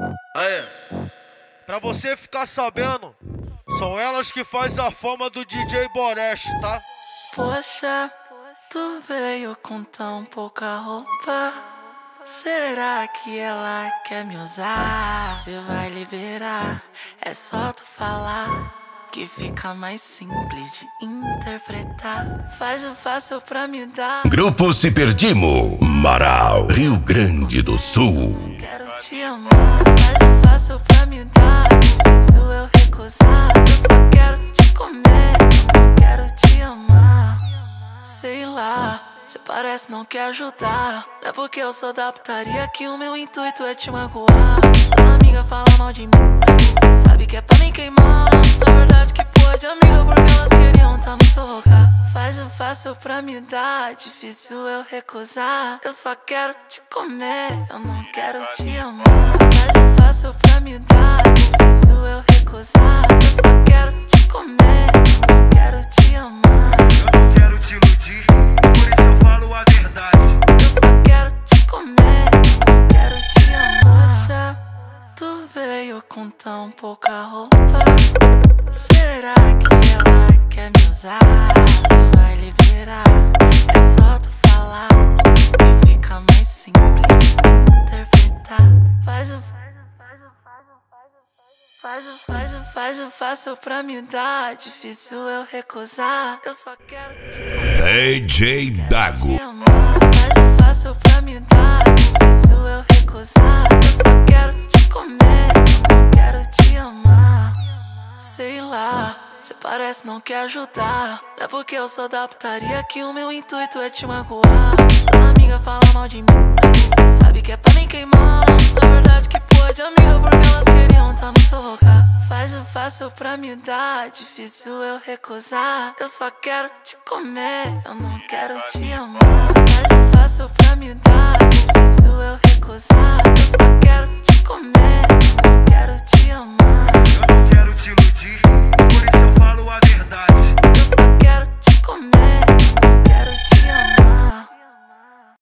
Aí, pra você ficar sabendo, são elas que faz a fama do DJ Boreste, tá? Poxa, tu veio com tão pouca roupa. Será que ela quer me usar? Cê vai liberar, é só tu falar que fica mais simples de interpretar. Faz o fácil pra me dar. Grupo Se Perdimo, Marau, Rio Grande do Sul. Quero te amar, faz o fácil pra me dar. Difícil eu recusar, eu só quero te comer, não quero te amar. Sei lá, cê parece não quer ajudar. Não é porque eu sou da putaria que o meu intuito é te magoar. Suas amigas falam mal de mim, mas cê sabe que é pra me queimar. Na verdade que pode, amiga, porque elas queriam tá me socar. Faz o fácil pra me dar, difícil eu recusar. Eu só quero te comer, eu não quero te amar. Faz o fácil pra me dar, difícil eu recusar. Eu só quero te comer, eu não quero te amar. Eu não quero te iludir, por isso eu falo a verdade. Eu só quero te comer, eu não quero te amar. Poxa, tu veio com tão pouca roupa. Será que ela quer me usar? Cê vai liberar, é só tu falar que fica mais simples de interpretar. Faz o fácil pra me dar. Difícil eu recusar, eu só quero te comer. DJ Dago. Faz o fácil pra me dar. Difícil eu recusar, eu só quero te comer, eu não quero te amar. Sei lá, cê parece não quer ajudar. Não é porque eu sou da putaria que o meu intuito é te magoar. Suas amigas falam mal de mim, mas cê sabe que é pra me queimar. Na verdade que pode, amiga, porque elas queriam tá me socar. Faz o fácil pra me dar, difícil eu recusar. Eu só quero te comer, eu não quero te amar. Faz o fácil pra me dar.